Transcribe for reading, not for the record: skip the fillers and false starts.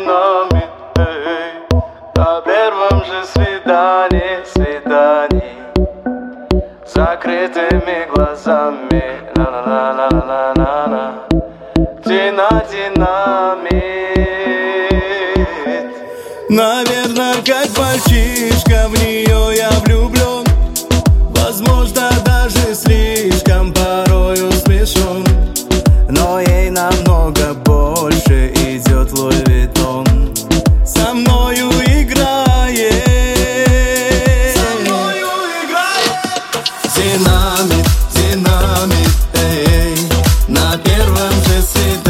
динамит, эй. На первом же свидании закрытыми глазами, на-на-на-на-на-на-на. Динамит. Наверно, как мальчишка, в нее я влюблен. Возможно, даже слишком порою смешон. Но ей намного больше идет Луи Виттон. Со мною играет. Динамит, динамит, эй. На первом же свидании